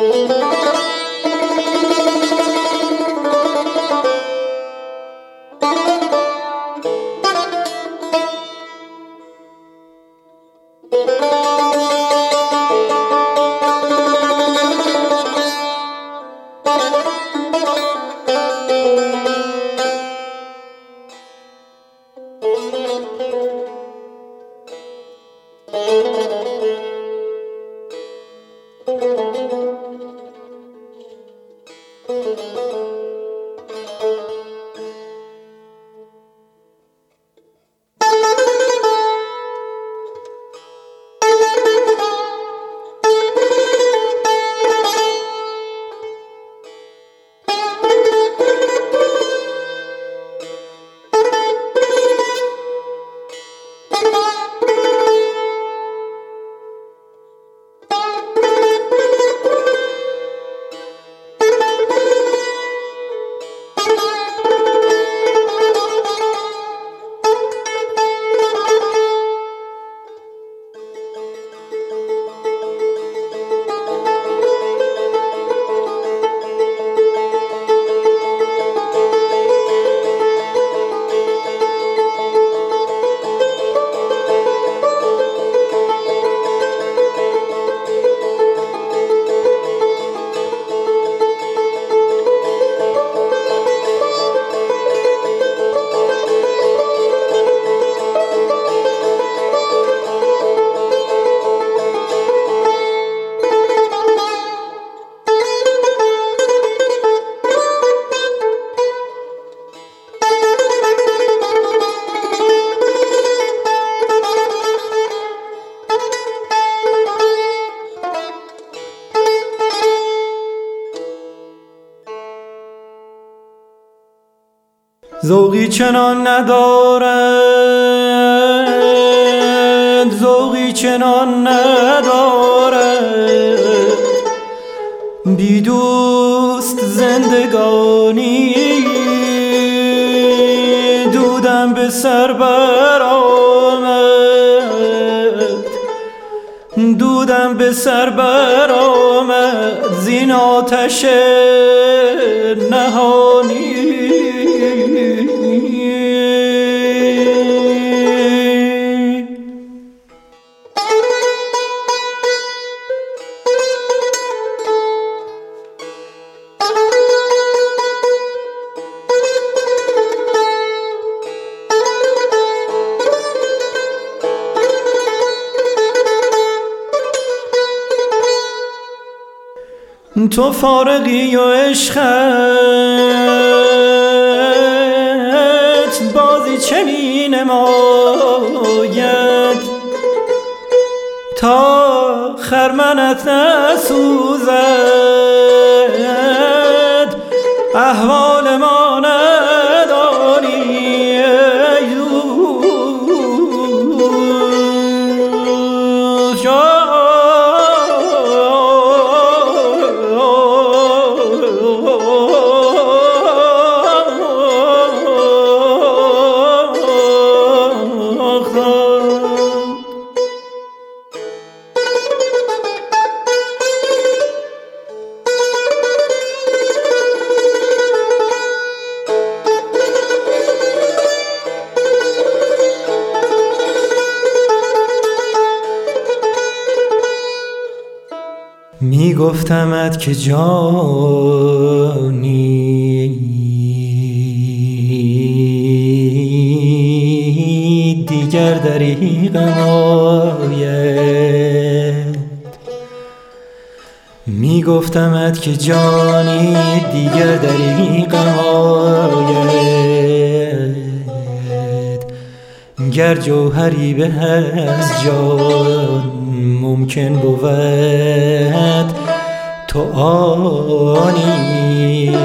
ذوقی چنان ندارد، ذوقی چنان ندارد، بی دوست زندگانی. دودم به سر برآمد، دودم به سر برآمد زین آتش نهانی. تو فارغی و عشقت بازی چه می نماید تا خرمنت نسوزد، احوال ما ندانی ای دوست. می گفتمت که جانی دیگر دریغم آید. می گفتمت که جانی دیگر دریغم آید. گر جوهری به از جان ممکن بود تو آنی.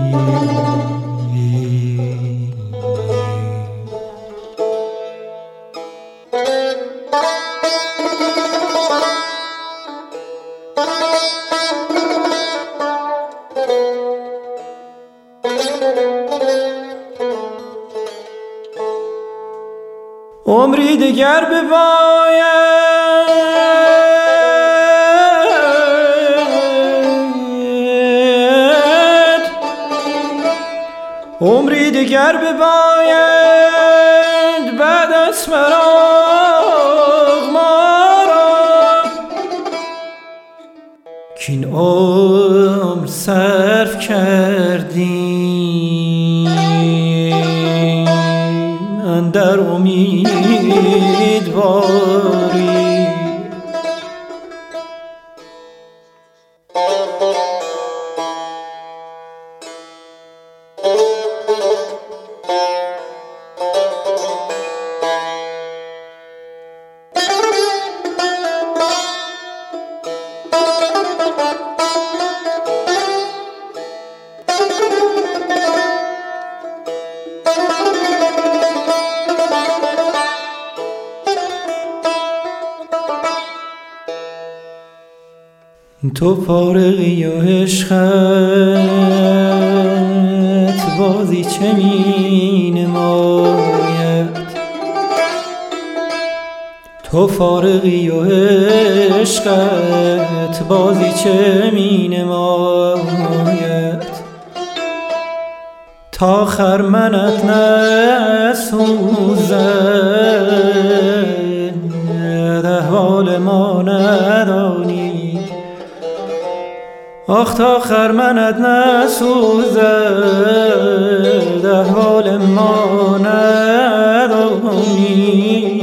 عمری دیگر بباید عمری دیگر بباید بعد از فراق ما را کین عمر صرف کردیم اندر امیدواری. تو فارغی و عشقت بازی چه می نماید، تو فارغی و عشقت بازی چه می نماید، تا خرمنت نسوزد احوال ما ندانی. آخ تا خرمنت نسوزد احوال ما ندانی.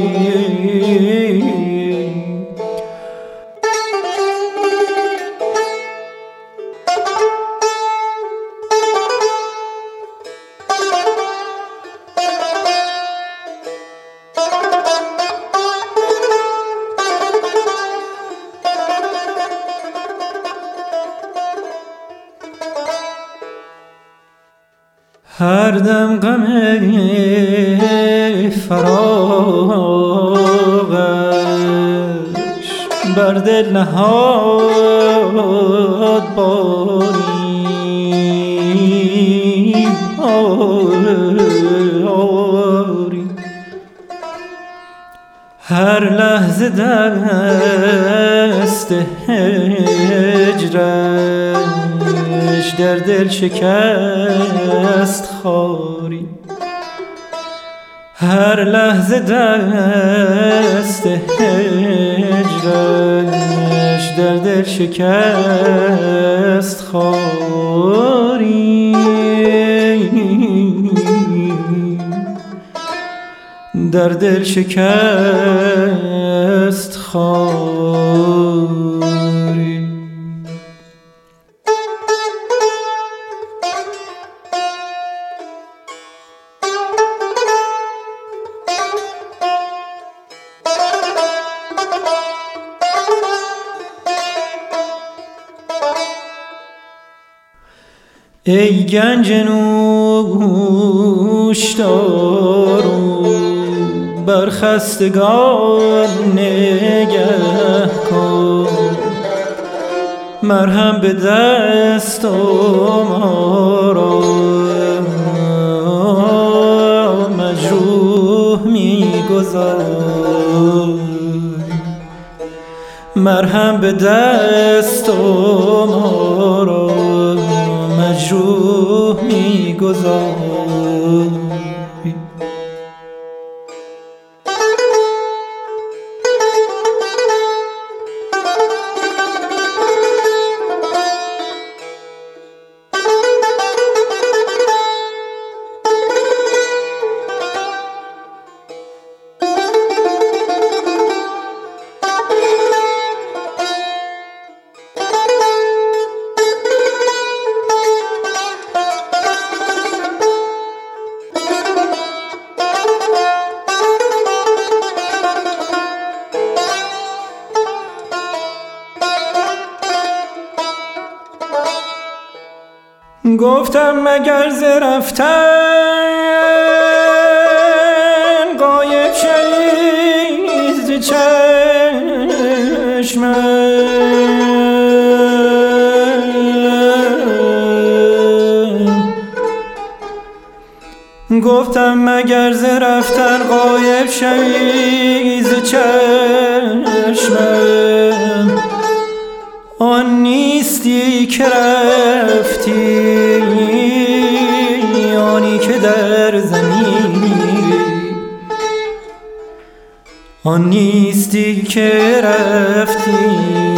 هر دم غم فراقش بر دل نهاد باری باری. هر لحظه دست هجرش در دل شکست خاری. هر لحظه دست هجرش در دل شکست خاری. در دل شکست خاری. ای گنج نوشدار بر خستگان نگه کن، مرهم به دست ما را مجروح می‌گذار. مرهم به دست ما را مجروح می‌گذار. گفتم مگر ز رفتن غایب شوی ز چشمم. گفتم مگر ز رفتن غایب شوی ز چشمم. آن نیستی که رفتی، آنی آن نیستی که رفتی،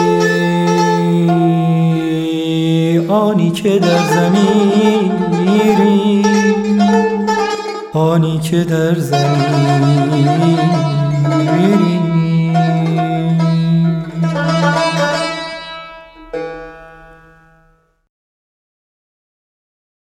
آنی که در زمین میری، آنی که در زمین میری.